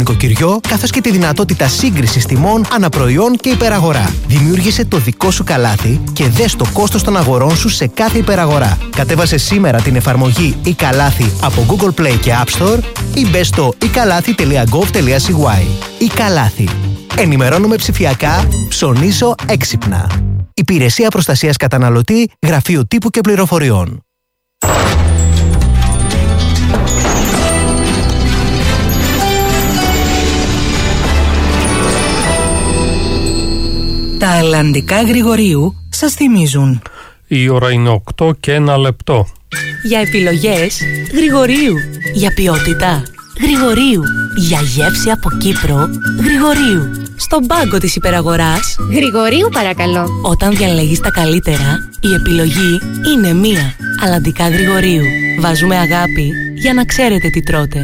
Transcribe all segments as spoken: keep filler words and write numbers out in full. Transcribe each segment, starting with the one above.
νοικοκυριό, καθώς και τη δυνατότητα σύγκρισης τιμών αναπροϊόν και υπεραγορά. Δημιούργησε το δικό σου καλάθι και δες το κόστος των αγορών σου σε κάθε υπεραγορά. Κατέβασε σήμερα την εφαρμογή e-Καλάθι από Google Play και App Store ή μπες στο e kalathi τελεία gov τελεία cy. e-Καλάθι. Ενημερώνουμε ψηφιακά, ψωνίζω έξυπνα. Υπηρεσία Προστασίας Καταναλωτή, Γραφείο Τύπου και Πληροφοριών. Τα αλλαντικά Γρηγορίου σας θυμίζουν. Η ώρα είναι οκτώ και ένα λεπτό. Για επιλογές Γρηγορίου. Για ποιότητα Γρηγορίου. Για γεύση από Κύπρο Γρηγορίου. Στον πάγκο της υπεραγοράς Γρηγορίου παρακαλώ. Όταν διαλέγεις τα καλύτερα, η επιλογή είναι μία. Αλλαντικά Γρηγορίου. Βάζουμε αγάπη για να ξέρετε τι τρώτε.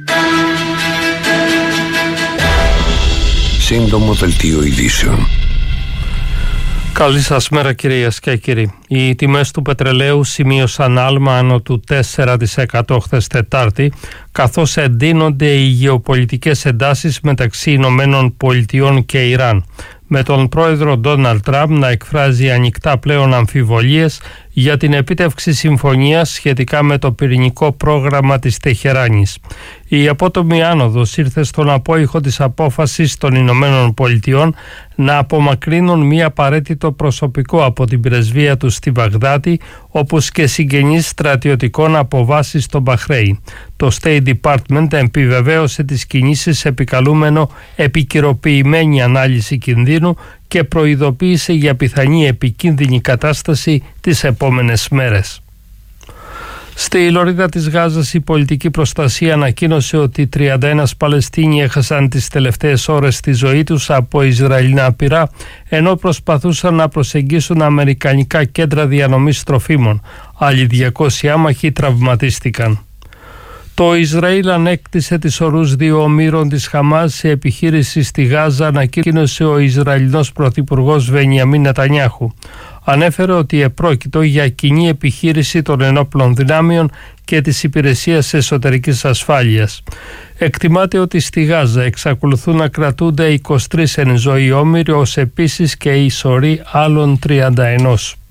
Σύντομο δελτίο ειδήσεων. Καλή σας μέρα κυρίες και κύριοι. Οι τιμές του πετρελαίου σημείωσαν άλμα άνω του τέσσερα τοις εκατό χθες Τετάρτη, καθώς εντείνονται οι γεωπολιτικές εντάσεις μεταξύ Ηνωμένων Πολιτειών και Ιράν, με τον πρόεδρο Ντόναλντ Τραμπ να εκφράζει ανοιχτά πλέον αμφιβολίες για την επίτευξη συμφωνίας σχετικά με το πυρηνικό πρόγραμμα της Τεχεράνης. Η απότομη άνοδος ήρθε στον απόϊχο της απόφασης των Ηνωμένων Πολιτειών να απομακρύνουν μη απαραίτητο προσωπικό από την πρεσβεία του στη Βαγδάτη, όπως και συγγενείς στρατιωτικών από βάσεις στο Μπαχρέιν. Το State Department επιβεβαίωσε τις κινήσεις επικαλούμενο επικαιροποιημένη ανάλυση κινδύνου και προειδοποίησε για πιθανή επικίνδυνη κατάσταση τις επόμενες μέρες. Στη λωρίδα της Γάζας η πολιτική προστασία ανακοίνωσε ότι τριάντα ένα Παλαιστίνοι έχασαν τις τελευταίες ώρες τη ζωή τους από Ισραηλινά πυρά, ενώ προσπαθούσαν να προσεγγίσουν αμερικανικά κέντρα διανομής τροφίμων. Άλλοι διακόσιοι άμαχοι τραυματίστηκαν. Το Ισραήλ ανέκτησε τις ορούς δύο ομήρων της Χαμάς σε επιχείρηση στη Γάζα, ανακοίνωσε ο Ισραηλινός Πρωθυπουργός Βενιαμίν Νετανιάχου. Ανέφερε ότι επρόκειτο για κοινή επιχείρηση των ενόπλων δυνάμεων και της Υπηρεσίας Εσωτερικής Ασφάλειας. Εκτιμάται ότι στη Γάζα εξακολουθούν να κρατούνται είκοσι τρεις εν ζωή όμηροι, ως επίσης και η σωρή άλλων τριάντα ένα.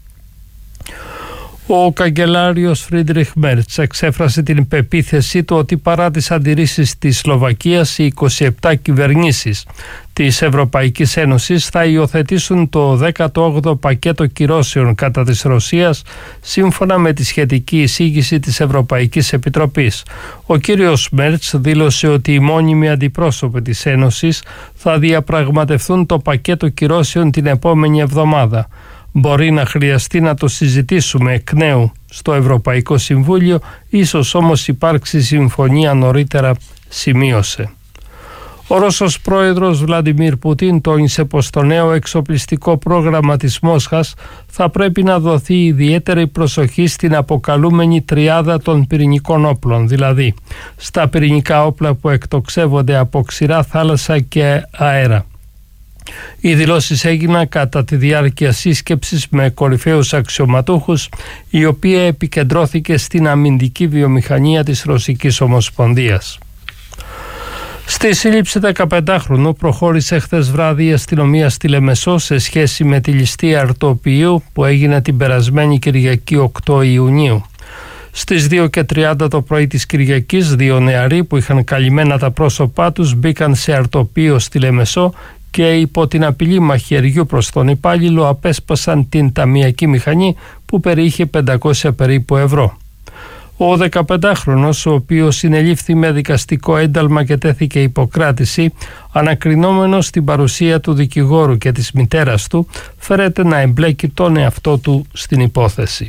Ο καγκελάριος Φρίντριχ Μέρτς εξέφρασε την πεποίθησή του ότι παρά τις αντιρρήσεις της Σλοβακίας, οι είκοσι επτά κυβερνήσεις της Ευρωπαϊκής Ένωσης θα υιοθετήσουν το δέκατο όγδοο πακέτο κυρώσεων κατά της Ρωσίας, σύμφωνα με τη σχετική εισήγηση της Ευρωπαϊκής Επιτροπής. Ο κύριος Μέρτς δήλωσε ότι οι μόνιμοι αντιπρόσωποι της Ένωσης θα διαπραγματευτούν το πακέτο κυρώσεων την επόμενη εβδομάδα. Μπορεί να χρειαστεί να το συζητήσουμε εκ νέου στο Ευρωπαϊκό Συμβούλιο, ίσως όμως υπάρξει συμφωνία νωρίτερα, σημείωσε. Ο Ρώσος πρόεδρος Βλαντιμίρ Πουτίν τόνισε πως το νέο εξοπλιστικό πρόγραμμα της Μόσχας θα πρέπει να δοθεί ιδιαίτερη προσοχή στην αποκαλούμενη τριάδα των πυρηνικών όπλων, δηλαδή στα πυρηνικά όπλα που εκτοξεύονται από ξηρά, θάλασσα και αέρα. Οι δηλώσεις έγιναν κατά τη διάρκεια σύσκεψης με κορυφαίους αξιωματούχους, η οποία επικεντρώθηκε στην αμυντική βιομηχανία της Ρωσικής Ομοσπονδίας. Στη σύλληψη δεκαπεντάχρονου προχώρησε χθες βράδυ η αστυνομία στη Λεμεσό σε σχέση με τη ληστεία αρτοποιείου που έγινε την περασμένη Κυριακή οκτώ Ιουνίου. Στις δύο και τριάντα το πρωί της Κυριακής, δύο νεαροί που είχαν καλυμμένα τα πρόσωπά τους μπήκαν σε αρτοποιείο στη Λεμεσό και υπό την απειλή μαχαιριού προς τον υπάλληλο απέσπασαν την ταμιακή μηχανή που περιείχε πεντακόσια περίπου ευρώ. Ο δεκαπεντάχρονος, ο οποίος συνελήφθη με δικαστικό ένταλμα και τέθηκε υποκράτηση, ανακρινόμενος στην παρουσία του δικηγόρου και της μητέρας του, φέρεται να εμπλέκει τον εαυτό του στην υπόθεση.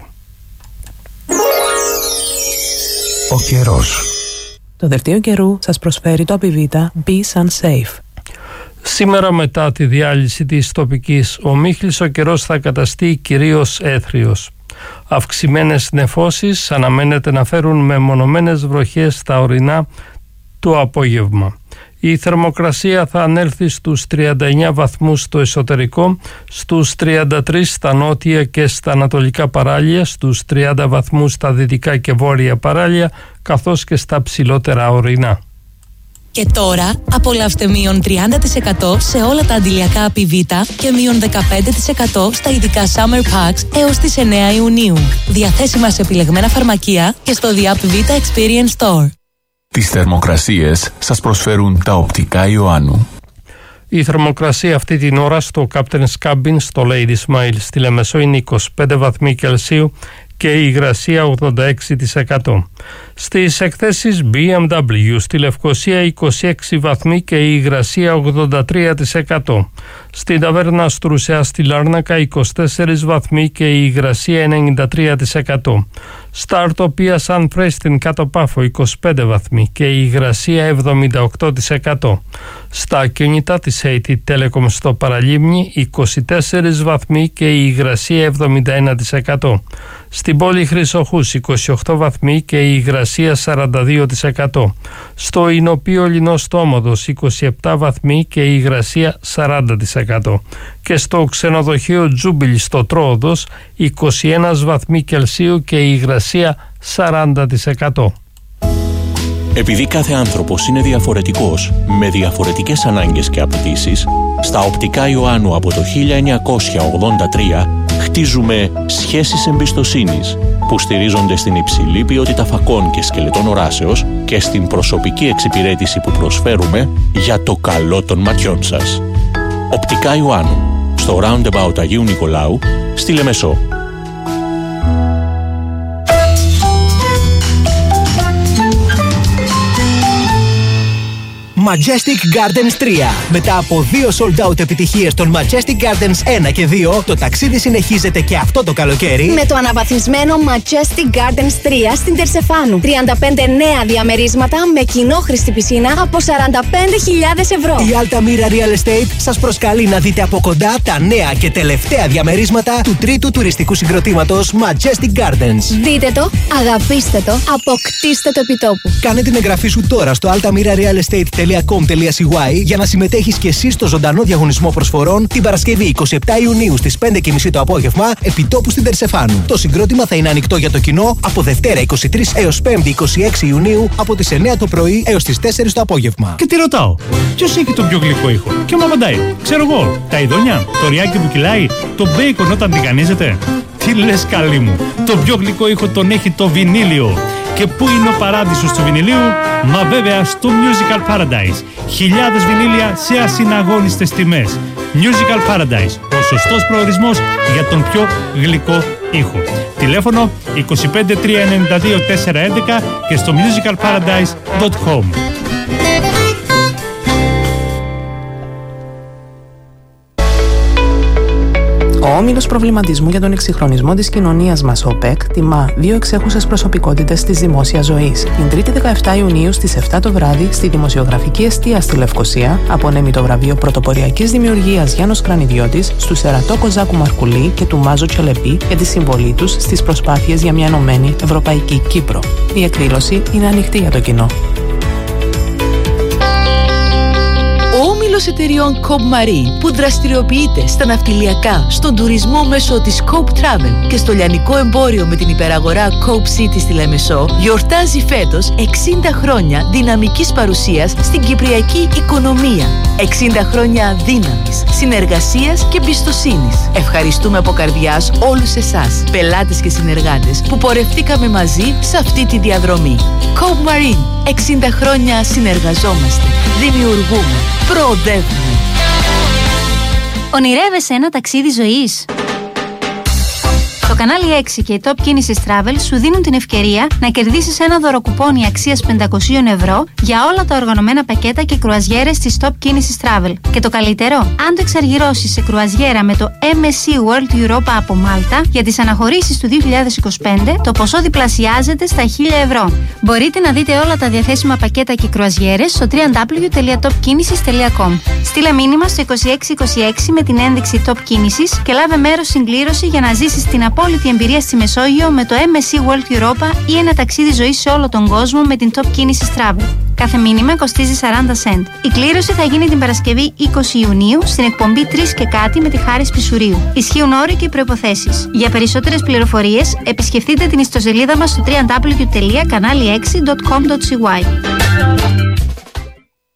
Ο καιρός. Το δελτίο καιρού σας προσφέρει το Απιβίτα Be Sun Safe. Σήμερα, μετά τη διάλυση της τοπικής ομίχλης, ο καιρός θα καταστεί κυρίως έθριος. Αυξημένες νεφώσεις αναμένεται να φέρουν μεμονωμένες βροχές στα ορεινά το απόγευμα. Η θερμοκρασία θα ανέλθει στους τριάντα εννέα βαθμούς στο εσωτερικό, στους τριάντα τρεις στα νότια και στα ανατολικά παράλια, στους τριάντα βαθμούς στα δυτικά και βόρεια παράλια, καθώς και στα ψηλότερα ορεινά. Και τώρα απολαύστε μείον τριάντα τοις εκατό σε όλα τα αντιλιακά από Βίτα και μείον δεκαπέντε τοις εκατό στα ειδικά Summer Packs έως τις εννέα Ιουνίου. Διαθέσιμα σε επιλεγμένα φαρμακεία και στο The Up Vita Experience Store. Τις θερμοκρασίες σας προσφέρουν τα οπτικά Ιωάννου. Η θερμοκρασία αυτή την ώρα στο Captain's Cabin στο Lady Smile στη Λεμεσό είναι είκοσι πέντε βαθμοί Κελσίου και η υγρασία ογδόντα έξι τοις εκατό. Στις εκθέσεις μπι εμ ντάμπλιου στη Λευκοσία είκοσι έξι βαθμοί και η υγρασία ογδόντα τρία τοις εκατό. Στην ταβέρνα Στρουσιά στη Λάρνακα είκοσι τέσσερις βαθμοί και η υγρασία ενενήντα τρία τοις εκατό. Στα Αρτοπία Σαν Φρέ στην Κάτω Πάφο είκοσι πέντε βαθμοί και η υγρασία εβδομήντα οκτώ τοις εκατό. Στα ακίνητα της έι τι Telecom στο Παραλίμνη είκοσι τέσσερις βαθμοί και η υγρασία εβδομήντα ένα τοις εκατό. Στην πόλη Χρυσοχούς είκοσι οκτώ βαθμοί και η υγρασία σαράντα δύο τοις εκατό. Στο Ηνοπείο Λινός Τόμοδος είκοσι επτά βαθμοί και η υγρασία σαράντα τοις εκατό. Και στο ξενοδοχείο Τζούμπιλ στο Τρόοδος είκοσι ένα βαθμοί Κελσίου και η υγρασία σαράντα τοις εκατό. Επειδή κάθε άνθρωπος είναι διαφορετικός, με διαφορετικές ανάγκες και απαιτήσεις, στα οπτικά Ιωάννου από το χίλια εννιακόσια ογδόντα τρία χτίζουμε σχέσεις εμπιστοσύνης που στηρίζονται στην υψηλή ποιότητα φακών και σκελετών οράσεως και στην προσωπική εξυπηρέτηση που προσφέρουμε για το καλό των ματιών σας. Οπτικά Ιωάννου, στο Roundabout Αγίου Νικολάου, στη Λεμεσό. Majestic Gardens τρία. Μετά από δύο sold out επιτυχίες των Majestic Gardens ένα και δύο, το ταξίδι συνεχίζεται και αυτό το καλοκαίρι με το αναβαθμισμένο Majestic Gardens τρία στην Τερσεφάνου. τριάντα πέντε νέα διαμερίσματα με κοινόχρηστη πισίνα από σαράντα πέντε χιλιάδες ευρώ. Η Altamira Real Estate σας προσκαλεί να δείτε από κοντά τα νέα και τελευταία διαμερίσματα του τρίτου τουριστικού συγκροτήματος Majestic Gardens. Δείτε το, αγαπήστε το, αποκτήστε το επιτόπου. Κάνε την εγγραφή σου τώρα στο altamirarealestate.com για να συμμετέχεις και εσύ στο ζωντανό διαγωνισμό προσφορών την Παρασκευή εικοστή εβδόμη Ιουνίου στις πέντε και μισή το απόγευμα επιτόπου στην Τερσεφάνου. Το συγκρότημα θα είναι ανοιχτό για το κοινό από Δευτέρα εικοστή τρίτη έως Πέμπτη εικοστή έκτη Ιουνίου από τις εννέα το πρωί έως τις τέσσερις το απόγευμα. Και τι ρωτάω, ποιος έχει τον πιο γλυκό ήχο? Και μου απαντάει, ξέρω εγώ, τα ειδόνια, το ριάκι που κυλάει, το μπέικον όταν τηγανίζεται. Τι λες καλή μου, το πιο γλυκό ήχο τον έχει το βινίλιο. Και πού είναι ο παράδεισος του βινιλίου? Μα βέβαια στο Musical Paradise. Χιλιάδες βινίλια σε ασυναγώνιστες τιμές. Musical Paradise, ο σωστός προορισμός για τον πιο γλυκό ήχο. Τηλέφωνο είκοσι πέντε τρία ενενήντα δύο τετρακόσια έντεκα και στο musical paradise τελεία com. Ο Όμιλος Προβληματισμού για τον Εξυγχρονισμό της Κοινωνίας μας, ο ΟΠΕΚ, τιμά δύο εξέχουσες προσωπικότητες της δημόσιας ζωής. Την Τρίτη δεκαεφτά Ιουνίου στις επτά το βράδυ, στη δημοσιογραφική εστία στη Λευκοσία, απονέμει το βραβείο Πρωτοποριακής Δημιουργίας Γιάννος Κρανιδιώτης στους Ερατό Κοζάκου Μαρκουλή και του Μάζο Τσελεπή για τη συμβολή τους στις προσπάθειες για μια ενωμένη Ευρωπαϊκή Κύπρο. Η εκδήλωση είναι ανοιχτή για το κοινό. Εταιριών Cope Marine που δραστηριοποιείται στα ναυτιλιακά, στον τουρισμό μέσω της Cope Travel και στο λιανικό εμπόριο με την υπεραγορά Cope City στη Λεμεσό, γιορτάζει φέτος εξήντα χρόνια δυναμικής παρουσίας στην κυπριακή οικονομία. εξήντα χρόνια δύναμης, συνεργασίας και εμπιστοσύνης. Ευχαριστούμε από καρδιάς όλους εσάς, πελάτες και συνεργάτες, που πορευτήκαμε μαζί σε αυτή τη διαδρομή. Cope Marine. εξήντα χρόνια συνεργαζόμαστε, δημιουργούμε, προοδεύουμε. Ονειρεύεσαι ένα ταξίδι ζωής? Το κανάλι έξι και η Top Κίνησης Travel σου δίνουν την ευκαιρία να κερδίσεις ένα δωροκουπόνι αξίας πεντακόσια ευρώ για όλα τα οργανωμένα πακέτα και κρουαζιέρες της Top Κίνησης Travel. Και το καλύτερο, αν το εξαργυρώσεις σε κρουαζιέρα με το εμ ες σι World Europa από Μάλτα, για τις αναχωρήσεις του δύο χιλιάδες είκοσι πέντε το ποσό διπλασιάζεται στα χίλια ευρώ. Μπορείτε να δείτε όλα τα διαθέσιμα πακέτα και κρουαζιέρες στο double-u double-u double-u τελεία top κίνησης τελεία com. Στείλε μήνυμα στο είκοσι έξι είκοσι έξι με την ένδειξη Top Κίνησης και λάβε μέρος στην κλήρωση για να ζήσεις την απόλυτη εμπειρία στη Μεσόγειο με το εμ ες σι World Europa ή ένα ταξίδι ζωής σε όλο τον κόσμο με την Top Κίνησης Travel. Κάθε μήνυμα κοστίζει σαράντα σεντ. Η κλήρωση θα γίνει την Παρασκευή είκοσι Ιουνίου στην εκπομπή τρεις και κάτι με τη Χάρη Πισουρίου. Ισχύουν όροι και προϋποθέσεις. Για περισσότερες πληροφορίες επισκεφτείτε την ιστοσελίδα μας στο double-u double-u double-u τελεία κανάλι έξι τελεία com τελεία c y.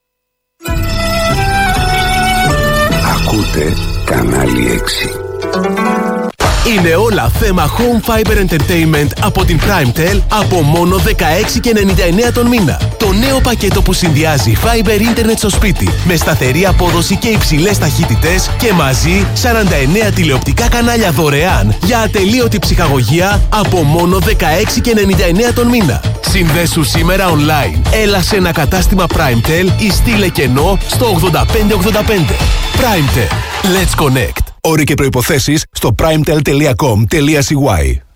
Ακούτε Κανάλι έξι. Είναι όλα θέμα Home Fiber Entertainment από την PrimeTel από μόνο δεκαέξι και ενενήντα εννέα τον μήνα. Το νέο πακέτο που συνδυάζει Fiber Internet στο σπίτι με σταθερή απόδοση και υψηλές ταχύτητες και μαζί σαράντα εννέα τηλεοπτικά κανάλια δωρεάν για ατελείωτη ψυχαγωγία από μόνο δεκαέξι και ενενήντα εννέα τον μήνα. Συνδέσου σήμερα online. Έλα σε ένα κατάστημα PrimeTel ή στείλε κενό στο ογδόντα πέντε ογδόντα πέντε. PrimeTel. Let's connect. Όροι και προϋποθέσεις στο primetel τελεία com τελεία c y.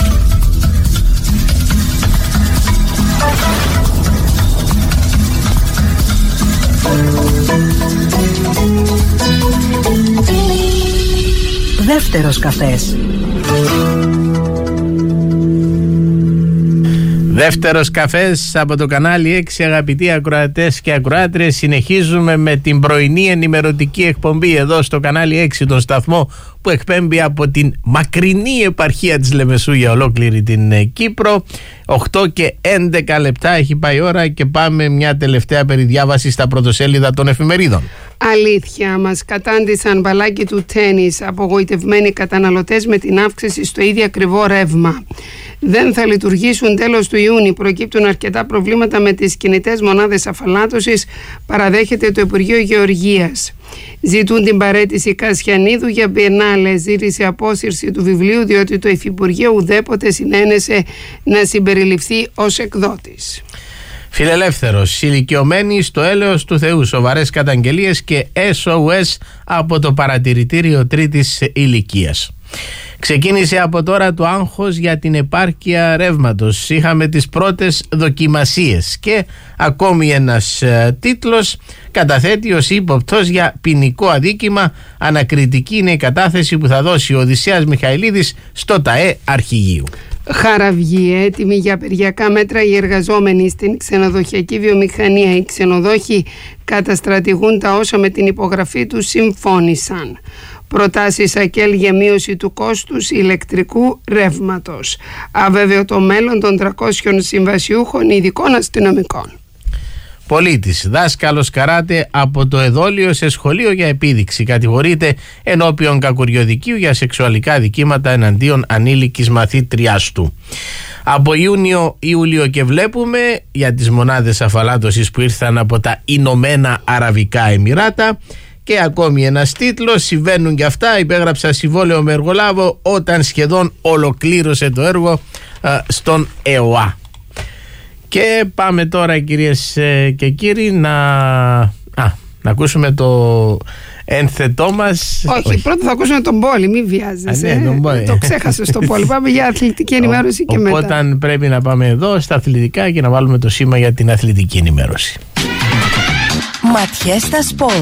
Δεύτερος καφές. Δεύτερος καφές από το κανάλι έξι, αγαπητοί ακροατές και ακροάτριες. Συνεχίζουμε με την πρωινή ενημερωτική εκπομπή εδώ στο κανάλι έξι, τον σταθμό που εκπέμπει από την μακρινή επαρχία της Λεμεσού για ολόκληρη την Κύπρο. οκτώ και έντεκα λεπτά έχει πάει η ώρα και πάμε μια τελευταία περιδιάβαση στα πρωτοσέλιδα των εφημερίδων. Αλήθεια, μας κατάντησαν μπαλάκι του τένις απογοητευμένοι καταναλωτές με την αύξηση στο ίδιο ακριβό ρεύμα. Δεν θα λειτουργήσουν τέλος του Ιούνιου. Προκύπτουν αρκετά προβλήματα με τις κινητές μονάδες αφαλάτωσης, παραδέχεται το Υπουργείο Γεωργίας. Ζητούν την παραίτηση Κασιανίδου για Μπιενάλε. Ζήτησε απόσυρση του βιβλίου διότι το Υφυπουργείο ουδέποτε συνένεσε να συμπεριληφθεί ως εκδότης. Φιλελεύθερος, ηλικιωμένοι στο έλεος του Θεού, σοβαρές καταγγελίες και ες ο ες από το παρατηρητήριο τρίτης ηλικίας. Ξεκίνησε από τώρα το άγχος για την επάρκεια ρεύματος. Είχαμε τις πρώτες δοκιμασίες και ακόμη ένας ε, τίτλος καταθέτει ως ύποπτος για ποινικό αδίκημα. Ανακριτική είναι η κατάθεση που θα δώσει ο Οδυσσέας Μιχαηλίδης στο ΤΑΕ Αρχηγείου. Χαραυγή, έτοιμοι για απεργιακά μέτρα οι εργαζόμενοι στην ξενοδοχειακή βιομηχανία. Οι ξενοδόχοι καταστρατηγούν τα όσα με την υπογραφή τους συμφώνησαν. Προτάσεις ΑΚΕΛ για μείωση του κόστους ηλεκτρικού ρεύματος. Αβέβαιο το μέλλον των τριακόσιων συμβασιούχων ειδικών αστυνομικών. Πολίτης, δάσκαλος καράτε από το Εδόλιο σε σχολείο για επίδειξη. Κατηγορείται ενώπιον κακουριοδικείου για σεξουαλικά δικήματα εναντίον ανήλικης μαθήτριάς του. Από Ιούνιο, Ιούλιο και βλέπουμε για τις μονάδες αφαλάτωσης που ήρθαν από τα Ηνωμένα Αραβικά Εμιράτα. Και ακόμη ένας τίτλος, συμβαίνουν και αυτά, υπέγραψα συμβόλαιο με εργολάβο όταν σχεδόν ολοκλήρωσε το έργο α, στον ΕΟΑ. Και πάμε τώρα, κυρίες και κύριοι, να, α, να ακούσουμε το ένθετό μας. Όχι, Όχι, πρώτα θα ακούσουμε τον Πόλη, μην βιάζεσαι. Α, ναι, τον Πόλη. Το ξέχασες τον Πόλη. Πάμε για αθλητική ενημέρωση και μετά. Οπότε πρέπει να πάμε εδώ στα αθλητικά και να βάλουμε το σήμα για την αθλητική ενημέρωση. Ματιές στα σπορ.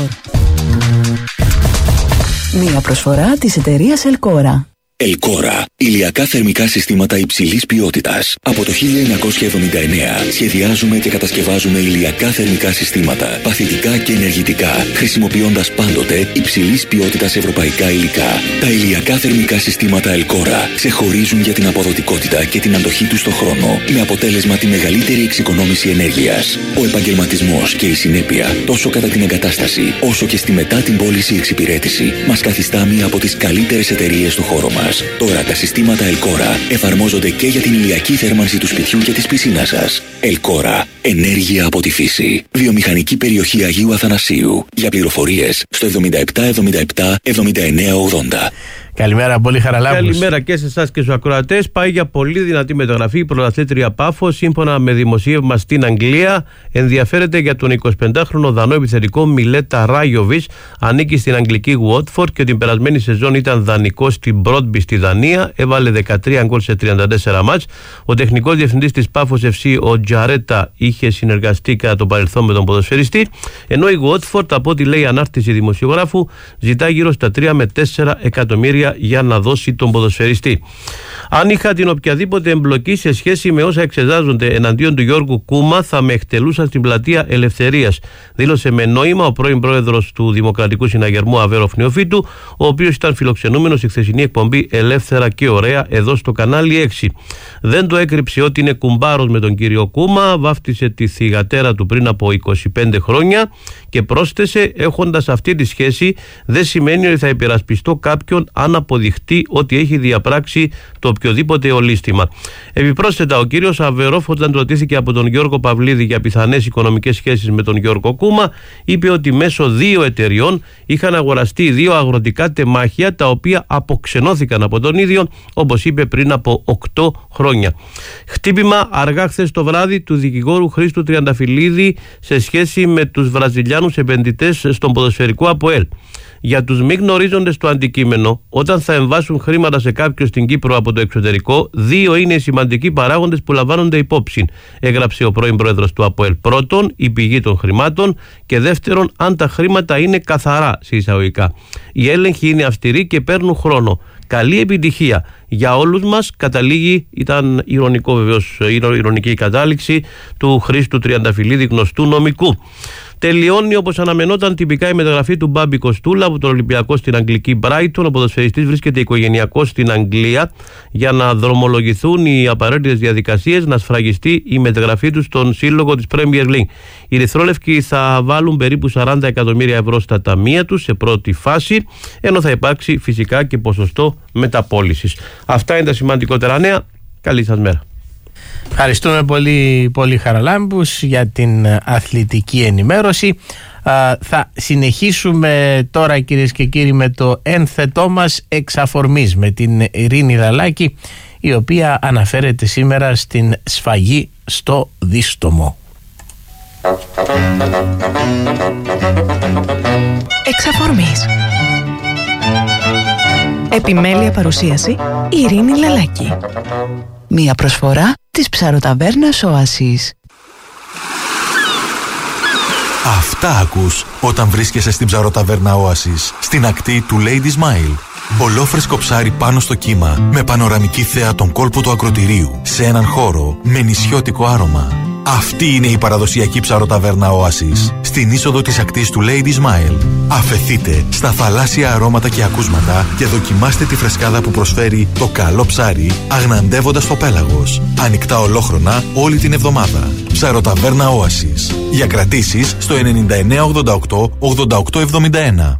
Μία προσφορά της εταιρείας Ελκόρα. Ελκόρα. Ηλιακά θερμικά συστήματα υψηλής ποιότητας. Από το χίλια εννιακόσια εβδομήντα εννέα σχεδιάζουμε και κατασκευάζουμε ηλιακά θερμικά συστήματα, παθητικά και ενεργητικά, χρησιμοποιώντας πάντοτε υψηλής ποιότητας ευρωπαϊκά υλικά. Τα ηλιακά θερμικά συστήματα Ελκόρα ξεχωρίζουν για την αποδοτικότητα και την αντοχή τους στον χρόνο, με αποτέλεσμα τη μεγαλύτερη εξοικονόμηση ενέργειας. Ο επαγγελματισμός και η συνέπεια, τόσο κατά την εγκατάσταση, όσο και στη μετά την πώληση εξυπηρέτηση, μας καθιστά μία από τις καλύτερες εταιρείες του χώρου μας. Τώρα τα συστήματα Ελκόρα εφαρμόζονται και για την ηλιακή θέρμανση του σπιτιού και της πισίνας σας. Ελκόρα. Ενέργεια από τη φύση. Βιομηχανική περιοχή Αγίου Αθανασίου. Για πληροφορίες στο εβδομήντα επτά εβδομήντα επτά εβδομήντα εννέα ογδόντα. Καλημέρα, πολύ Χαραλάμπους. Καλημέρα και σε εσάς και στους ακροατές. Πάει για πολύ δυνατή μεταγραφή η πρωταθλήτρια Πάφος. Σύμφωνα με δημοσίευμα στην Αγγλία, ενδιαφέρεται για τον εικοσιπεντάχρονο δανό επιθετικό Μιλέτα Ράγιοβιτς. Ανήκει στην αγγλική Watford και την περασμένη σεζόν ήταν δανεικός στην Μπρόντμπι στη Δανία. Έβαλε δεκατρία γκολ σε τριάντα τέσσερα μάτς. Ο τεχνικός διευθυντής της Πάφος εφ σι, ο Τζαρέτα, είχε συνεργαστεί κατά το παρελθόν με τον ποδοσφαιριστή. Ενώ η Watford, από ό,τι λέει η ανάρτηση δημοσιογράφου, ζητά γύρω στα τρία με τέσσερα εκατομμύρια άδεια για να δώσει τον ποδοσφαιριστή. Αν είχα την οποιαδήποτε εμπλοκή σε σχέση με όσα εξετάζονται εναντίον του Γιώργου Κούμα, θα με εκτελούσα στην πλατεία Ελευθερίας, δήλωσε με νόημα ο πρώην πρόεδρος του Δημοκρατικού Συναγερμού Αβέροφ Νεοφύτου, ο οποίος ήταν φιλοξενούμενος στη χθεσινή εκπομπή Ελεύθερα και Ωραία εδώ στο κανάλι έξι. Δεν το έκρυψε ότι είναι κουμπάρος με τον κύριο Κούμα, βάφτισε τη θυγατέρα του πριν από είκοσι πέντε χρόνια και πρόσθεσε: έχοντας αυτή τη σχέση, δεν σημαίνει ότι θα υπερασπιστώ κάποιον αν αποδειχτεί ότι έχει διαπράξει το οποιοδήποτε ολίσθημα. Επιπρόσθετα, ο κύριος Αβερόφ, όταν ρωτήθηκε από τον Γιώργο Παυλίδη για πιθανές οικονομικές σχέσεις με τον Γιώργο Κούμα, είπε ότι μέσω δύο εταιριών είχαν αγοραστεί δύο αγροτικά τεμάχια, τα οποία αποξενώθηκαν από τον ίδιο, όπως είπε, πριν από οκτώ χρόνια. Χτύπημα αργά χθες το βράδυ του δικηγόρου Χρήστου Τριανταφυλλίδη σε σχέση με τους Βραζιλιάνους επενδυτές στον ποδοσφαιρικό ΑΠΟΕΛ. Για τους μη γνωρίζοντες το αντικείμενο, όταν θα εμβάσουν χρήματα σε κάποιον στην Κύπρο από το εξωτερικό, δύο είναι οι σημαντικοί παράγοντες που λαμβάνονται υπόψη, έγραψε ο πρώην πρόεδρος του ΑΠΟΕΛ. Πρώτον, η πηγή των χρημάτων, και δεύτερον, αν τα χρήματα είναι καθαρά, σε εισαγωγικά. Οι έλεγχοι είναι αυστηροί και παίρνουν χρόνο. Καλή επιτυχία για όλους μας, καταλήγει, ήταν ηρωνικό βεβαίως, ηρωνική η κατάληξη του Χρήστου Τριανταφυλλίδη, γνωστού νομικού. Τελειώνει όπως αναμενόταν τυπικά η μεταγραφή του Μπάμπη Κοστούλα από τον Ολυμπιακό στην αγγλική Brighton. Ο ποδοσφαιριστής βρίσκεται οικογενειακός στην Αγγλία για να δρομολογηθούν οι απαραίτητες διαδικασίες να σφραγιστεί η μεταγραφή του στον σύλλογο της Premier League. Οι Ερυθρόλευκοι θα βάλουν περίπου σαράντα εκατομμύρια ευρώ στα ταμεία τους σε πρώτη φάση, ενώ θα υπάρξει φυσικά και ποσοστό μεταπώλησης. Αυτά είναι τα σημαντικότερα νέα. Καλή σας μέρα. Ευχαριστούμε πολύ, πολύ Χαραλάμπους, για την αθλητική ενημέρωση. Α, θα συνεχίσουμε τώρα, κυρίες και κύριοι, με το ένθετό μας εξ αφορμής, με την Ειρήνη Λαλάκη, η οποία αναφέρεται σήμερα στην σφαγή στο δίστομο. Εξ αφορμής. Επιμέλεια παρουσίαση Ειρήνη Λαλάκη. Μία προσφορά της ψαροταβέρνας Οάσης. Αυτά ακούς όταν βρίσκεσαι στην ψαροταβέρνα Oasis, στην ακτή του Lady Smile. Ολόφρεσκο ψάρι πάνω στο κύμα, με πανοραμική θέα τον κόλπο του ακροτηρίου, σε έναν χώρο με νησιώτικο άρωμα. Αυτή είναι η παραδοσιακή ψαροταβέρνα Oasis, στην είσοδο της ακτής του Lady Smile. Αφεθείτε στα θαλάσσια αρώματα και ακούσματα και δοκιμάστε τη φρεσκάδα που προσφέρει το καλό ψάρι, αγναντεύοντας το πέλαγος. Ανοιχτά ολόχρονα όλη την εβδομάδα. Ψαροταβέρνα Oasis. Για κρατήσεις στο ενενήντα εννέα ογδόντα οκτώ ογδόντα οκτώ εβδομήντα ένα.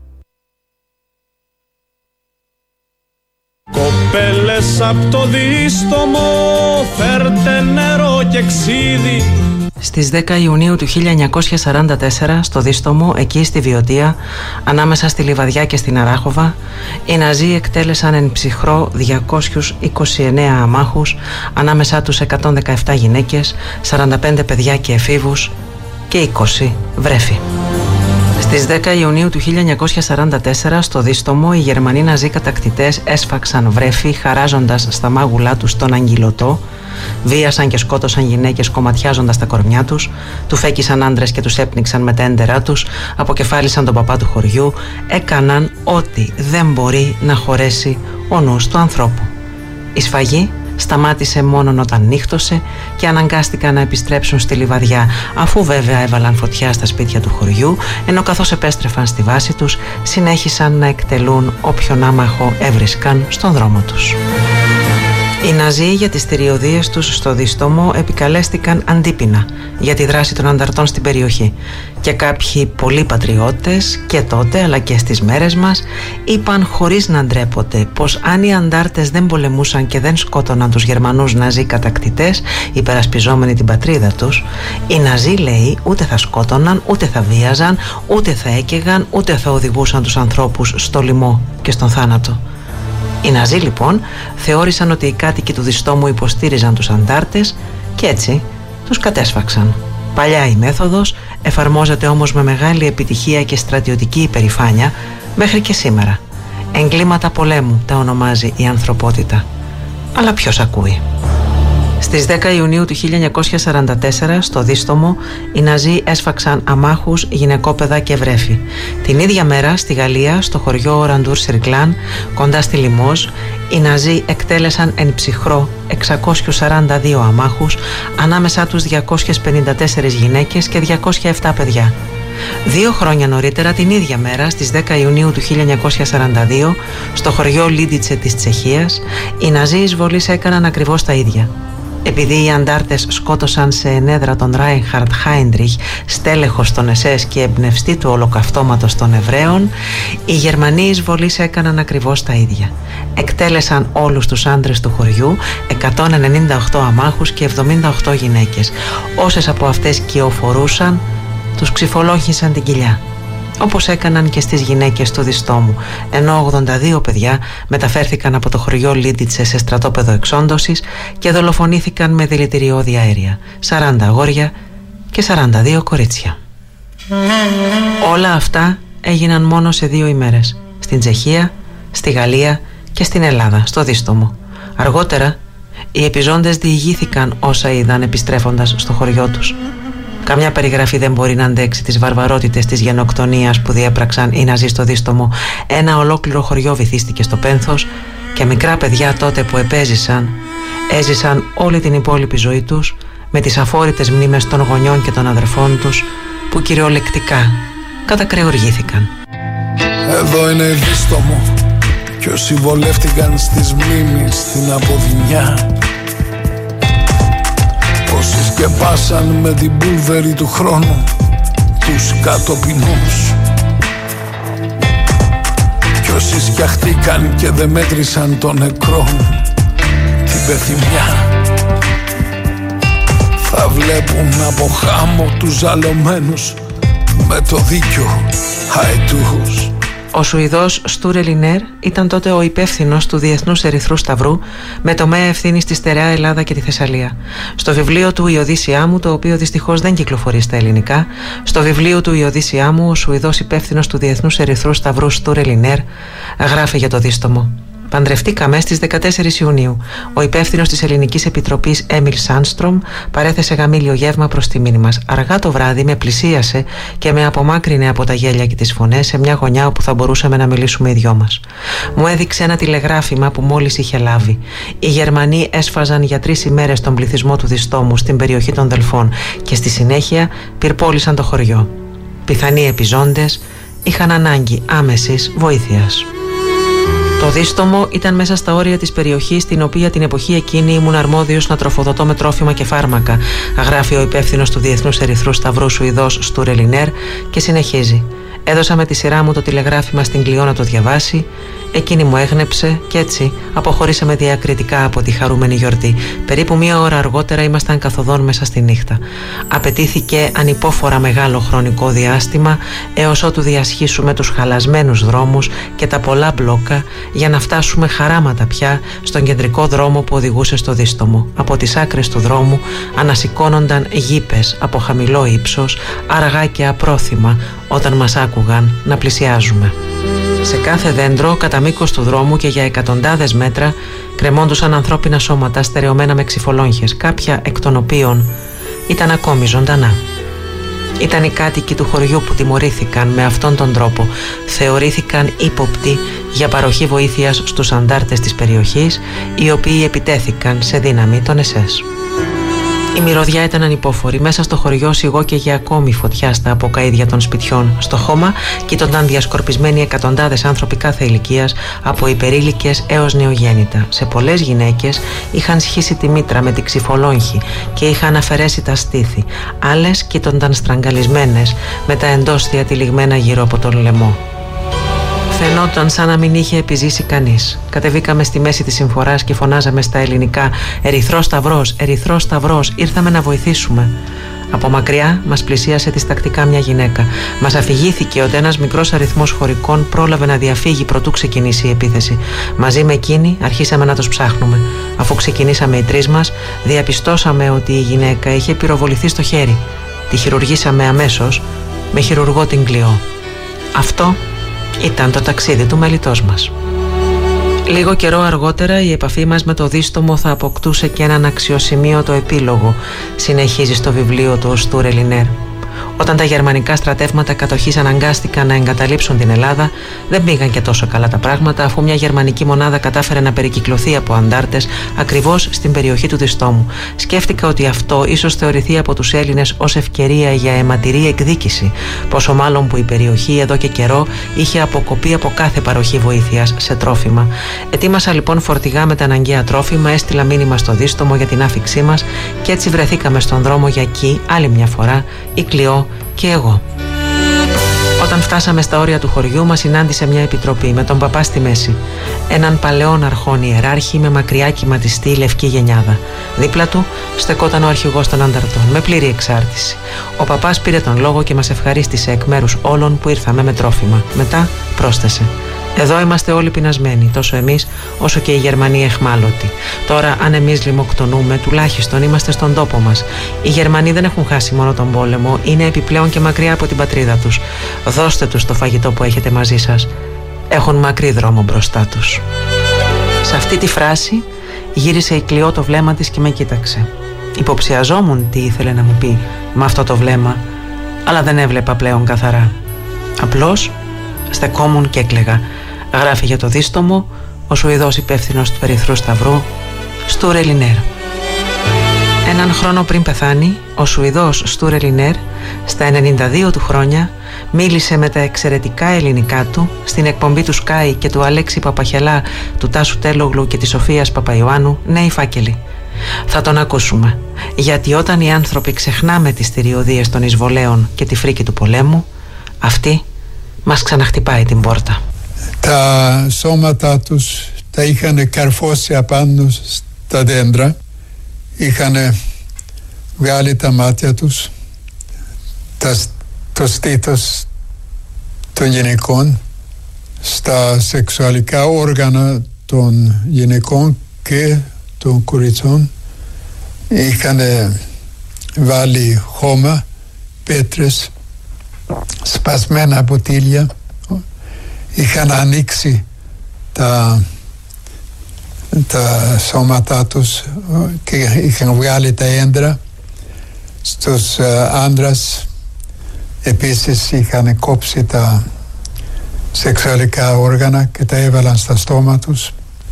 Κοπέλες απ' το δίστομο, φέρτε νερό και ξύδι. Στις δέκα Ιουνίου του χίλια εννιακόσια σαράντα τέσσερα, στο Δίστομο, εκεί στη Βιωτία, ανάμεσα στη Λιβαδιά και στην Αράχοβα, οι Ναζί εκτέλεσαν εν ψυχρό διακόσιους είκοσι εννέα αμάχους, ανάμεσά τους εκατόν δεκαεπτά γυναίκες, σαράντα πέντε παιδιά και εφήβους και είκοσι βρέφη. Στις δέκα Ιουνίου του χίλια εννιακόσια σαράντα τέσσερα, στο Δίστομο, οι Γερμανοί Ναζί κατακτητές έσφαξαν βρέφη, χαράζοντας στα μάγουλά τους τον Αγγυλωτό, βίασαν και σκότωσαν γυναίκες κομματιάζοντας τα κορμιά τους, του φέκησαν άντρες και τους έπνιξαν με τα έντερά τους, αποκεφάλισαν τον παπά του χωριού, έκαναν ό,τι δεν μπορεί να χωρέσει ο νους του ανθρώπου. Η σφαγή σταμάτησε μόνον όταν νύχτωσε και αναγκάστηκαν να επιστρέψουν στη Λιβαδιά, αφού βέβαια έβαλαν φωτιά στα σπίτια του χωριού, ενώ καθώς επέστρεφαν στη βάση τους συνέχισαν να εκτελούν όποιον άμαχο έβρισκαν στον δρόμο τους. Οι Ναζί για τις θηριωδίες τους στο Δίστομο επικαλέστηκαν αντίπεινα για τη δράση των ανταρτών στην περιοχή και κάποιοι πολλοί πατριώτες και τότε αλλά και στις μέρες μας είπαν χωρίς να ντρέπονται πως αν οι αντάρτες δεν πολεμούσαν και δεν σκότωναν τους Γερμανούς Ναζί κατακτητές υπερασπιζόμενοι την πατρίδα τους, οι Ναζί, λέει, ούτε θα σκότωναν, ούτε θα βίαζαν, ούτε θα έκαιγαν, ούτε θα οδηγούσαν τους ανθρώπους στο λοιμό και στον θάνατο. Οι Ναζί λοιπόν θεώρησαν ότι οι κάτοικοι του Διστόμου υποστήριζαν τους αντάρτες και έτσι τους κατέσφαξαν. Παλιά η μέθοδος, εφαρμόζεται όμως με μεγάλη επιτυχία και στρατιωτική υπερηφάνεια μέχρι και σήμερα. Εγκλήματα πολέμου τα ονομάζει η ανθρωπότητα. Αλλά ποιος ακούει? Στις δέκα Ιουνίου του χίλια εννιακόσια σαράντα τέσσερα, στο Δίστομο, οι Ναζί έσφαξαν αμάχους, γυναικόπαιδα και βρέφη. Την ίδια μέρα, στη Γαλλία, στο χωριό Οραντούρ Σιρκλάν, κοντά στη Λιμόζ, οι Ναζί εκτέλεσαν εν ψυχρό εξακόσιους σαράντα δύο αμάχους, ανάμεσά τους διακόσιες πενήντα τέσσερις γυναίκες και διακόσια επτά παιδιά. Δύο χρόνια νωρίτερα, την ίδια μέρα, στις δέκα Ιουνίου του χίλια εννιακόσια σαράντα δύο, στο χωριό Λίντιτσε της Τσεχίας, οι Ναζί εισβολής έκαναν ακριβώς τα ίδια. Επειδή οι αντάρτες σκότωσαν σε ενέδρα τον Ράινχαρντ Χάιντριχ, στέλεχος των ες ες και εμπνευστή του ολοκαυτώματος των Εβραίων, οι Γερμανοί εισβολής έκαναν ακριβώς τα ίδια. Εκτέλεσαν όλους τους άντρες του χωριού, εκατόν ενενήντα οκτώ αμάχους και εβδομήντα οκτώ γυναίκες. Όσες από αυτές κυοφορούσαν, τους ξυφολόγχισαν την κοιλιά, όπως έκαναν και στις γυναίκες του Διστόμου, ενώ ογδόντα δύο παιδιά μεταφέρθηκαν από το χωριό Λίντιτσε σε στρατόπεδο εξόντωσης και δολοφονήθηκαν με δηλητηριώδη αέρια, σαράντα αγόρια και σαράντα δύο κορίτσια. Όλα αυτά έγιναν μόνο σε δύο ημέρες, στην Τσεχία, στη Γαλλία και στην Ελλάδα, στο Δίστομο. Αργότερα, οι επιζώντες διηγήθηκαν όσα είδαν επιστρέφοντας στο χωριό τους. Καμιά περιγραφή δεν μπορεί να αντέξει τις βαρβαρότητες της γενοκτονίας που διέπραξαν οι Ναζί στο Δίστομο. Ένα ολόκληρο χωριό βυθίστηκε στο πένθος και μικρά παιδιά τότε που επέζησαν, έζησαν όλη την υπόλοιπη ζωή τους με τις αφόρητες μνήμες των γονιών και των αδερφών τους που κυριολεκτικά κατακρεουργήθηκαν. Εδώ είναι Δίστομο κι όσοι βολεύτηκαν στις μνήμεις στην αποδυνιά, όσοι σκεπάσαν με την πούλβερη του χρόνου τους κατοπινούς, κι όσοι σκιαχτήκαν και δεν μέτρησαν των νεκρών την πεθυμιά, θα βλέπουν από χάμω τους ζαλωμένους με το δίκιο αετούς. Ο Σουηδός Στούρε Λινέρ ήταν τότε ο υπεύθυνος του Διεθνούς Ερυθρού Σταυρού με τομέα ευθύνη στη στερεά Ελλάδα και τη Θεσσαλία. Στο βιβλίο του «Η Οδύσσειά μου», το οποίο δυστυχώς δεν κυκλοφορεί στα ελληνικά, στο βιβλίο του «Η Οδύσσειά μου», ο Σουηδός υπεύθυνος του Διεθνούς Ερυθρού Σταυρού Στούρε Λινέρ γράφει για το Δίστομο. Παντρευτήκαμε στις δεκατέσσερις Ιουνίου. Ο υπεύθυνος της Ελληνικής Επιτροπής Έμιλ Σάνστρομ παρέθεσε γαμήλιο γεύμα προς τιμήν μας. Αργά το βράδυ με πλησίασε και με απομάκρυνε από τα γέλια και τις φωνές σε μια γωνιά όπου θα μπορούσαμε να μιλήσουμε οι δυο μας. Μου έδειξε ένα τηλεγράφημα που μόλις είχε λάβει. Οι Γερμανοί έσφαζαν για τρεις ημέρες τον πληθυσμό του Διστόμου στην περιοχή των Δελφών και στη συνέχεια πυρπόλησαν το χωριό. Πιθανοί επιζώντες είχαν ανάγκη άμεσης βοήθειας. Το Δίστομο ήταν μέσα στα όρια της περιοχής στην οποία την εποχή εκείνη ήμουν αρμόδιος να τροφοδοτώ με τρόφιμα και φάρμακα, γράφει ο υπεύθυνος του Διεθνούς Ερυθρού Σταυρού Σουηδός Στούρε Λινέρ και συνεχίζει. Έδωσα με τη σειρά μου το τηλεγράφημα στην Κλειό να το διαβάσει. Εκείνη μου έγνεψε και έτσι αποχωρήσαμε διακριτικά από τη χαρούμενη γιορτή. Περίπου μία ώρα αργότερα ήμασταν καθοδόν μέσα στη νύχτα. Απαιτήθηκε ανυπόφορα μεγάλο χρονικό διάστημα έως ότου διασχίσουμε τους χαλασμένους δρόμους και τα πολλά μπλόκα για να φτάσουμε χαράματα πια στον κεντρικό δρόμο που οδηγούσε στο Δίστομο. Από τις άκρες του δρόμου ανασηκώνονταν γήπες από χαμηλό ύψος, αργά και απρόθυμα όταν μας άκουγαν να πλησιάζουμε. Σε κάθε δέντρο, κατά μήκος του δρόμου και για εκατοντάδες μέτρα, κρεμόντουσαν ανθρώπινα σώματα στερεωμένα με ξυφολόγχες, κάποια εκ των οποίων ήταν ακόμη ζωντανά. Ήταν οι κάτοικοι του χωριού που τιμωρήθηκαν με αυτόν τον τρόπο, θεωρήθηκαν ύποπτοι για παροχή βοήθειας στους αντάρτες της περιοχής, οι οποίοι επιτέθηκαν σε δύναμη των ες ες. Η μυρωδιά ήταν ανυπόφορη. Μέσα στο χωριό σιγόκαιγε ακόμη φωτιά στα αποκαΐδια των σπιτιών. Στο χώμα κοίτονταν διασκορπισμένοι εκατοντάδες άνθρωποι κάθε ηλικίας, από υπερήλικες έως νεογέννητα. Σε πολλές γυναίκες είχαν σχίσει τη μήτρα με τη ξυφολόγχη και είχαν αφαιρέσει τα στήθη. Άλλες κοίτονταν στραγγαλισμένες με τα εντόστια τυλιγμένα γύρω από τον λαιμό. Φαινόταν σαν να μην είχε επιζήσει κανείς. Κατεβήκαμε στη μέση της συμφοράς και φωνάζαμε στα ελληνικά «Ερυθρός Σταυρός, Ερυθρός Σταυρός, ήρθαμε να βοηθήσουμε». Από μακριά μας πλησίασε διστακτικά μια γυναίκα. Μας αφηγήθηκε ότι ένας μικρός αριθμός χωρικών πρόλαβε να διαφύγει προτού ξεκινήσει η επίθεση. Μαζί με εκείνη αρχίσαμε να τους ψάχνουμε. Αφού ξεκινήσαμε οι τρεις μας, διαπιστώσαμε ότι η γυναίκα είχε πυροβοληθεί στο χέρι. Τη χειρουργήσαμε αμέσως με χειρουργό την Κλειό. Αυτό ήταν το ταξίδι του μελιτός μας. Λίγο καιρό αργότερα η επαφή μας με το δίστομο θα αποκτούσε και έναν αξιοσημείωτο επίλογο, συνεχίζει στο βιβλίο του ο Στούρε Λινέρ. Όταν τα γερμανικά στρατεύματα κατοχής αναγκάστηκαν να εγκαταλείψουν την Ελλάδα, δεν πήγαν και τόσο καλά τα πράγματα, αφού μια γερμανική μονάδα κατάφερε να περικυκλωθεί από αντάρτες ακριβώς στην περιοχή του Διστόμου. Σκέφτηκα ότι αυτό ίσως θεωρηθεί από τους Έλληνες ως ευκαιρία για αιματηρή εκδίκηση, πόσο μάλλον που η περιοχή εδώ και καιρό είχε αποκοπεί από κάθε παροχή βοήθειας σε τρόφιμα. Ετοίμασα λοιπόν φορτηγά με τα αναγκαία τρόφιμα, έστειλα μήνυμα στο δίστομο για την άφηξή μας και έτσι βρεθήκαμε στον δρόμο για εκεί άλλη μια φορά, η Κλειό και εγώ. Όταν φτάσαμε στα όρια του χωριού, μας συνάντησε μια επιτροπή με τον παπά στη μέση. Έναν παλαιόν αρχόν ιεράρχη με μακριά κυματιστή λευκή γενιάδα. Δίπλα του στεκόταν ο αρχηγός των ανταρτών με πλήρη εξάρτηση. Ο παπάς πήρε τον λόγο και μας ευχαρίστησε εκ μέρους όλων που ήρθαμε με τρόφιμα. Μετά πρόσθεσε: εδώ είμαστε όλοι πεινασμένοι, τόσο εμείς όσο και οι Γερμανοί εχμάλωτοι. Τώρα, αν εμείς λιμοκτονούμε, τουλάχιστον είμαστε στον τόπο μας. Οι Γερμανοί δεν έχουν χάσει μόνο τον πόλεμο, είναι επιπλέον και μακριά από την πατρίδα τους. Δώστε τους το φαγητό που έχετε μαζί σας. Έχουν μακρύ δρόμο μπροστά τους. Σε αυτή τη φράση γύρισε η Κλειό το βλέμμα της και με κοίταξε. Υποψιαζόμουν τι ήθελε να μου πει με αυτό το βλέμμα, αλλά δεν έβλεπα πλέον καθαρά. Απλώς στεκόμουν και έκλαιγα. Γράφει για το δίστομο ο Σουηδός υπεύθυνος του Ερυθρού Σταυρού, Στούρε Λινέρ. Έναν χρόνο πριν πεθάνει, ο Σουηδός Στούρε Λινέρ, στα ενενήντα δύο του χρόνια, μίλησε με τα εξαιρετικά ελληνικά του στην εκπομπή του Sky και του Αλέξη Παπαχελά, του Τάσου Τέλογλου και της Σοφίας Παπαϊωάννου, Νέοι Φάκελοι. Θα τον ακούσουμε, γιατί όταν οι άνθρωποι ξεχνάμε τις θηριωδίες των εισβολέων και τη φρίκη του πολέμου, αυτή μας ξαναχτυπάει την πόρτα. Τα σώματα τους τα είχαν καρφώσει απάνω στα δέντρα, είχαν βγάλει τα μάτια τους, τα, το στήθος των γυναικών, στα σεξουαλικά όργανα των γυναικών και των κοριτσών, είχαν βάλει χώμα, πέτρες, σπασμένα ποτήλια, είχαν ανοίξει τα, τα σώματά τους και είχαν βγάλει τα έντρα. Στους άντρας επίσης είχαν κόψει τα σεξουαλικά όργανα και τα έβαλαν στα στόμα τους.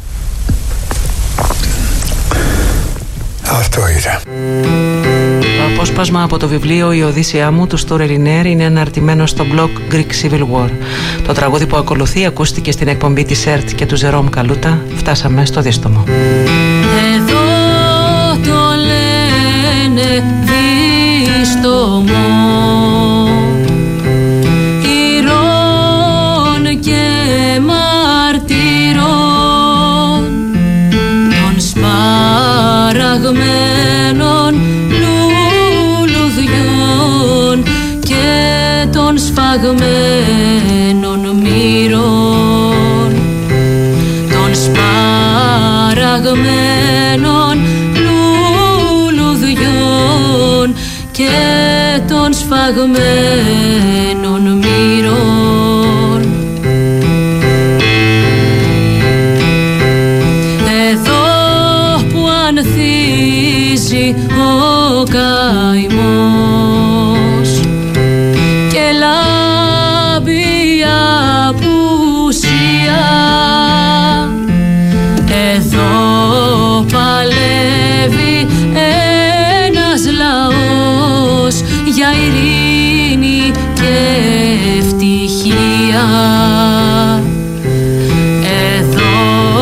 Αυτό ήταν. Το απόσπασμα από το βιβλίο «Η Οδύσσειά μου» του Στούρε Λινέρ είναι αναρτημένο στο blog Greek Civil War. Το τραγούδι που ακολουθεί ακούστηκε στην εκπομπή της ΕΡΤ και του Ζερόμ Καλούτα. Φτάσαμε στο δίστομο. Εδώ το λένε δίστομο, ηρών και μαρτυρών των σπαραγμένων λουλουδιών και των σφαγμένων μύρων, των σπαραγμένων λουλουδιών και των σφαγμένων μύρων. Εδώ που ανθίζει ο καημός και λάμπει η απουσία, εδώ παλεύει ένας λαός για ειρήνη και ευτυχία. Εδώ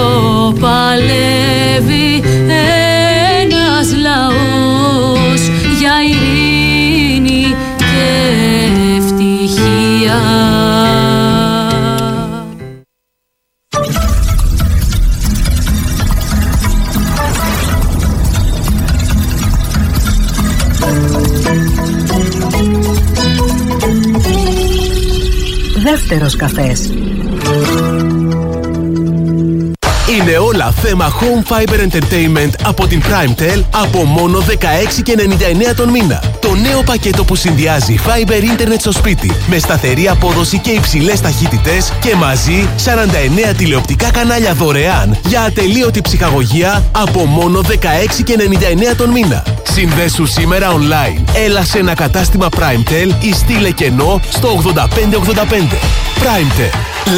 παλεύει ένας λαός για ειρήνη και ευτυχία. Δεύτερος καφές. Είναι όλα θέμα Home Fiber Entertainment από την PrimeTel από μόνο δεκαέξι και ενενήντα εννέα τον μήνα. Το νέο πακέτο που συνδυάζει Fiber Internet στο σπίτι με σταθερή απόδοση και υψηλές ταχύτητες και μαζί σαράντα εννέα τηλεοπτικά κανάλια δωρεάν για ατελείωτη ψυχαγωγία από μόνο δεκαέξι και ενενήντα εννέα τον μήνα. Συνδέσου σήμερα online. Έλα σε ένα κατάστημα PrimeTel ή στείλε κενό στο ογδόντα πέντε ογδόντα πέντε. PrimeTel.